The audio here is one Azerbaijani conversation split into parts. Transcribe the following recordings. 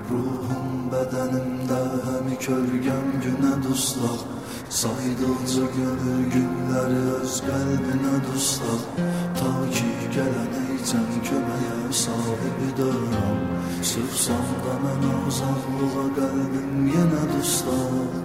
Ruhum bədənimdə həmi kölgəm günə dustaq, saydıqca gönül günləri öz qəlbinə dustaq. Ta ki gələnəycən köməyə sahibi dönəm, sırfsam da mən uzaqlığa qəlbim yenə dustaq.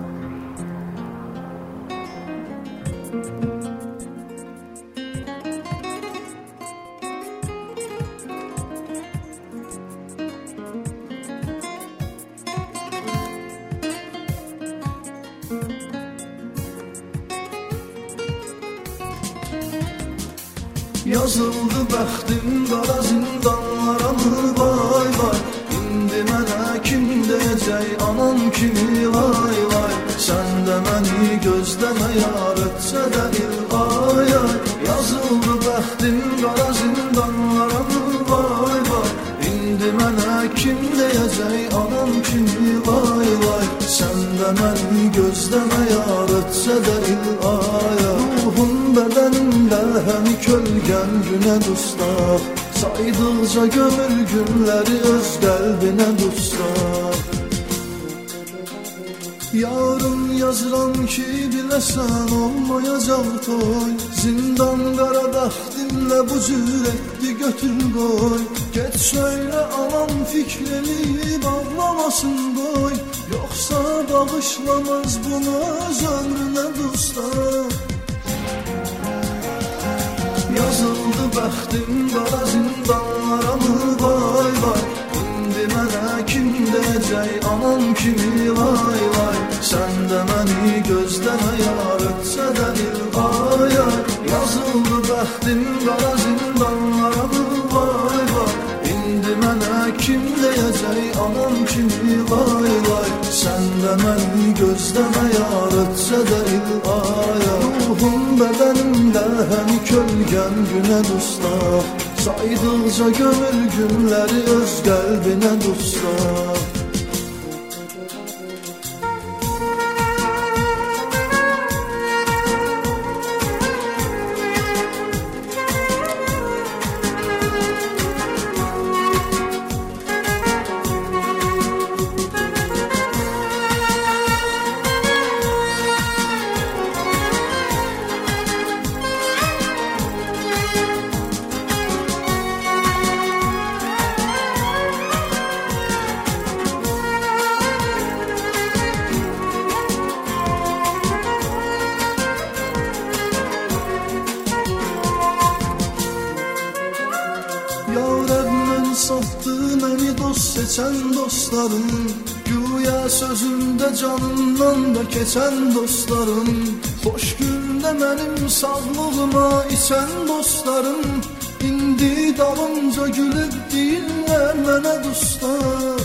Yazıldı bəxtim qara zindanlara mı vay vay. İndi mənə kim deyəcək anam kimi vay vay. Sən də məni gözləmə yar etsə də il ay ay. Yazıldı bəxtim qara zindanlara mı vay vay. İndi mənə kim deyəcək anam kimi vay vay. Sən də məni gözləmə yar etsə də il ay ay. Ruhum bədənimdə həmi kölgəm günə dustaq, saydıqca gömür günləri öz qəlbinə dustaq. Yarın yazıram ki biləsən olmayacaq toy, zindan qara bəxtimlə bu cür etdi götür qoy. Get söylə anam fikrini bağlamasın qoy, yoxsa bağışlamaz bunu öz ömrünə dustaq. Yazıldı bəxtim qara zindanlara mı vay vay. İndi mənə kim deyəcək anam kimi vay vay. Sən də məni gözləmə yar etsə də il ay ay. Yazıldı bəxtim qara zindanlara mı vay vay. İndi mənə kim deyəcək anam kimi vay vay. Sən də məni gözləmə yar etsə də il ay ay. Ruhum bədənimdə həmi kölgəm günə dustaq, saydıqca gömür günləri öz qəlbinə dustaq. Sattı məni dost seçən dostlarım, güya sözümdə canımdan da keçən dostlarım. Xoş gündə mənim sağlığıma içən dostlarım, indi dalımca gülüb deyirlər mənə dustaq.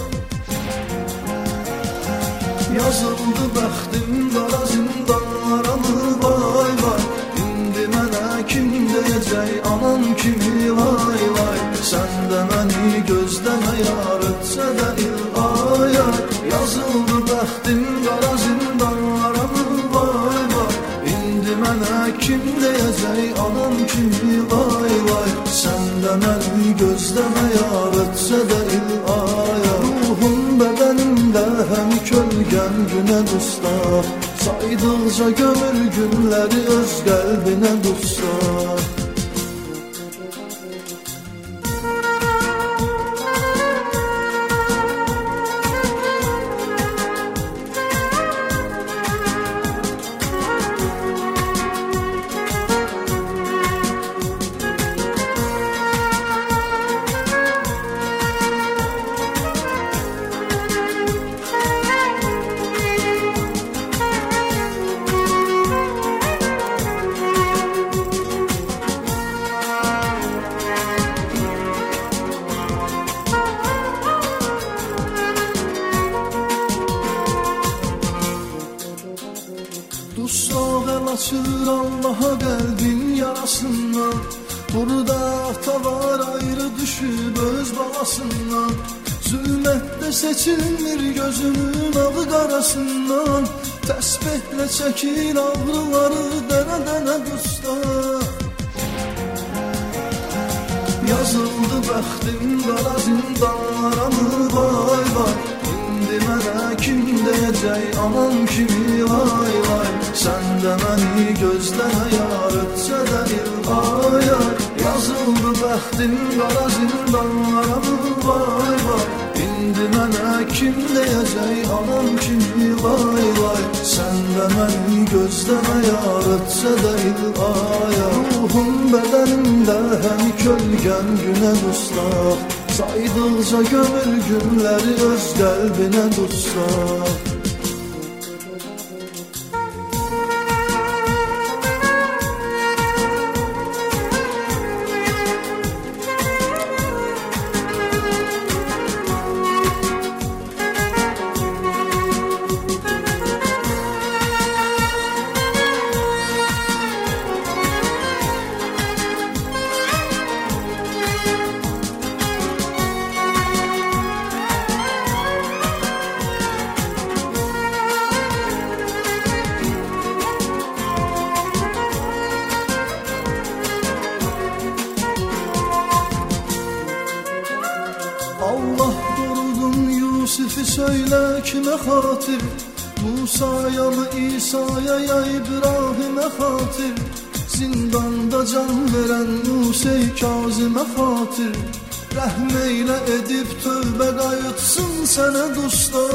Yazıldı bəxtim qara zindanlara mı vay vay. İndi mənə kim deyəcək anam kimi vay vay. Sən də məni gözləmə yar etsə də il ay ay. Yazıldı bəxtim qara zindanlara mı vay vay. İndi mənə kim deyəcək anam kimi vay vay. Sən də məni gözləmə yar etsə də il ay ay. Ruhum bədənimdə həmi kölgəm günə dustaq, saydıqca gömür günləri öz qəlbinə dustaq. Dustaq el açır Allaha qəlbin yarasından. Burada ata var ayrı düşüb öz balasından. Zülmətdə seçilmir gözünün ağı qarasından. Təsbihlə çəkir ağrıları dənə-dənə dustaq. Yazıldı bəxtim qara zindanlara mı vay vay. deyəcək anam kimi vay vay. Sən də məni gözləmə yar, ötsə də il ay ay. Yazıldı bəxtim qara zindanlara vay vay. İndi mənə kim deyəcək anam kimi vay vay. Sən də məni gözləmə yar, ötsə də il ay ay. Ruhum bədənimdə həm kölgəm günə dustaq. Saydıqca gömür günləri öz qəlbinə tutsaq. Allah qorudun Yusifi söylə kimə xatir. Musaya mı İsa'ya ya İbrahimə xatir. Zindanda can verən Musa-i Kazimə xatir. Rəhm eylə edib tövbə qayıtsın sənə dusta.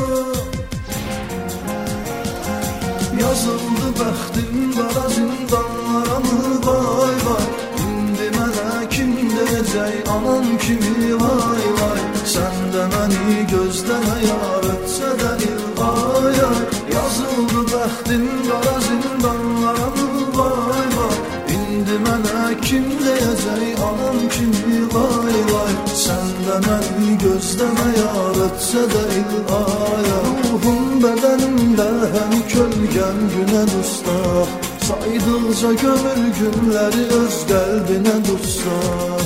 Yazıldı bəxtim qara zindanlara mı vay vay. İndi mənə kim deyəcək anam kimi vay vay. Sən də məni gözləmə yar, ötsə də il ay ay. Yazıldı bəxtim qara zindanlara vay vay. İndi mənə kim deyəcək anam kimi vay vay. Sən də məni gözləmə yar, ötsə də il ay ay. Ruhum bədənimdə həm kölgəm günə dustaq. Saydıqca gömür günləri öz qəlbinə tutsaq.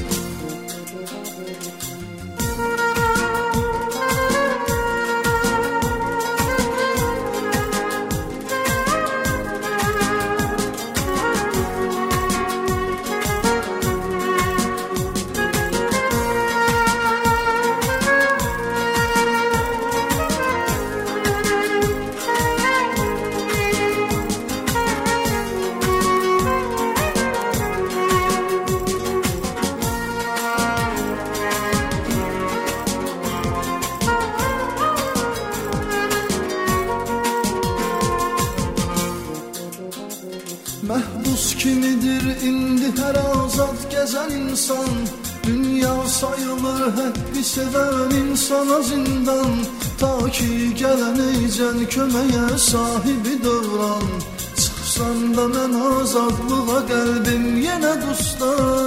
Məhbus kimidir indi hər azad gəzən insan. Dünya sayılır həqqi sevən insana zindan. Ta ki gələnəcən köməyə sahibi dövran. Çıxsan da mən azadlığa qəlbim yenə dusta.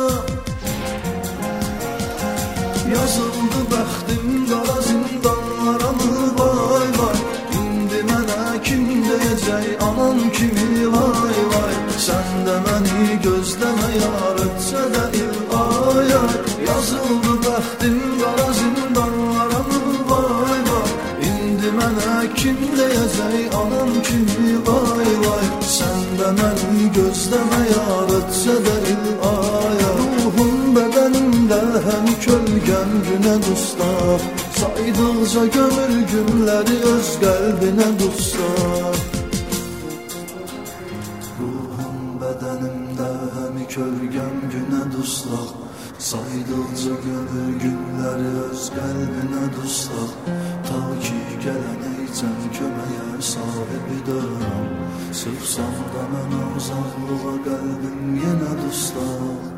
Yazıldı bəxtim qara zindanlara mı vay vay. İndi mənə kim deyəcək anam kimi vay vay. Sən də məni gözləmə yar, ötsə də il ay ay. Yazıldı bəxtim qara zindanlara vay vay. İndi mənə kim deyəcək anam kimi vay vay. Sən də məni gözləmə yar, ötsə də il ay ay. Ruhum bədənimdə həm kölgəm günə dustaq. Saydıqca gömür günləri öz qəlbinə tutsaq. Bədənimdə həm kölgəm günə dustaq. Saydıqca gömür günləri öz qəlbinə dustaq. Ta ki gələnəcən köməyə sahibi dönəm. Çıxsam da mən uzaqlığa qəlbim yenə dustaq.